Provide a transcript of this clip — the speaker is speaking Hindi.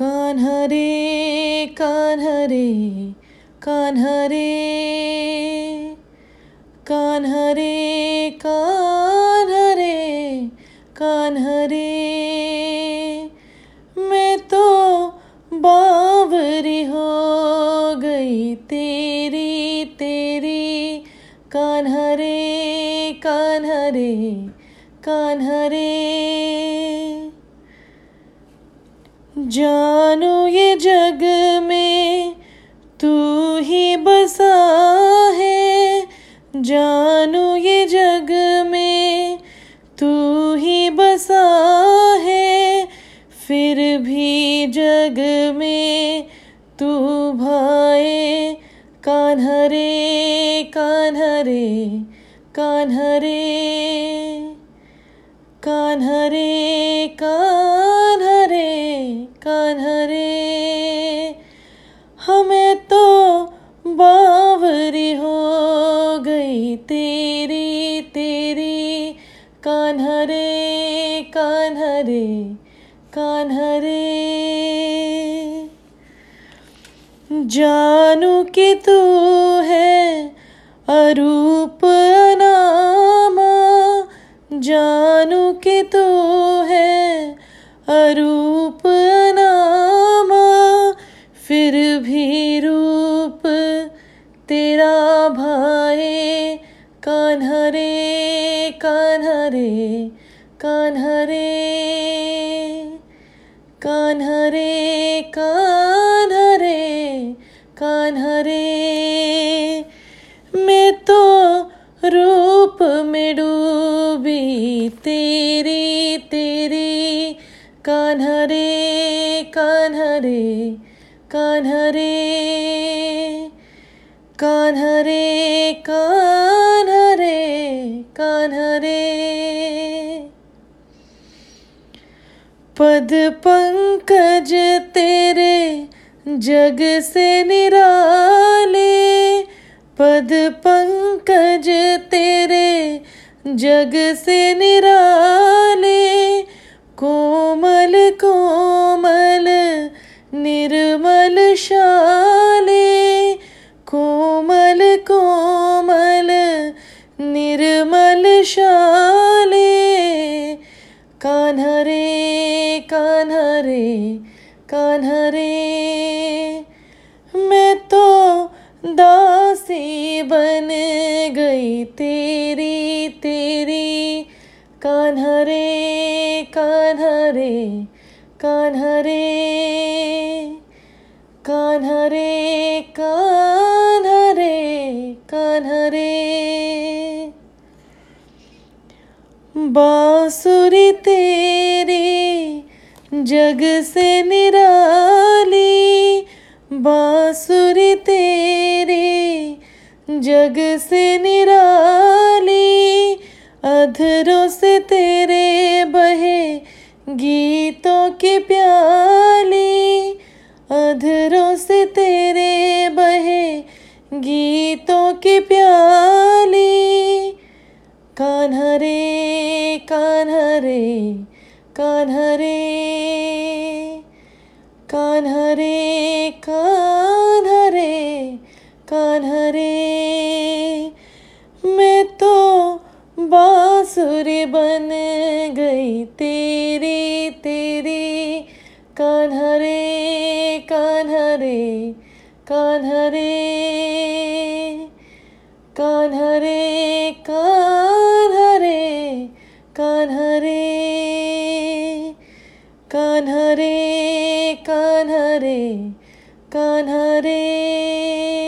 कान्हा रे कान्हा रे कान्हा रे कान्हा रे कान्हा रे कान्हा रे। मैं तो बावरी हो गई तेरी तेरी कान्हा रे कान्हा रे कान्हा रे। जानू ये जग में तू ही बसा है, जानू ये जग में तू ही बसा है, फिर भी जग में तू भाए कान्हा रे कान्हा रे कान्हा रे कान्हा रे कान्हा रे कान्हा रे। हमें तो बावरी हो गई तेरी तेरी कान्हा रे कान्हा रे कान्हा रे। जानू कि तू है अरूप अनामा, जानू कि तू है अरूप अनामा, फिर भी रूप तेरा भाए कान्हा रे कान्हा रे कान्हा रे कान्हा रे कान्हा रे कान्हा रे। मैं तो रूप में डूबी तेरी तेरी कान्हा रे कान्हा रे कान्हा रे कान्हा रे कान्हा रे कान्हा रे। पद पंकज तेरे जग से निराले, पद पंकज तेरे जग से निराले, कोमल कोमल निर्मल शाले, कोमल कोमल निर्मल शाले कान्हा रे कान्हा रे कान्हा रे। मैं तो दासी बन गई तेरी तेरी कान्हा रे कान्हा रे कान्हा रे कान्हा रे कान्हा रे कान्हा रे। बांसुरी तेरी जग से निराली, बांसुरी तेरी जग से निराली, अधरों से तेरे बहे गीतों की प्याली, अधरों से तेरे बहे गीतों की प्याली कान्हा रे कान्हा रे कान्हा रे कान्हा रे कान्हा रे कान्हा रे। मैं तो बांसुरी बन गई तेरी तेरी कान्हा रे कान्हा रे कान्हा रे कान्हा रे कान्हा रे कान्हा रे कान्हा रे कान्हा रे कान्हा रे।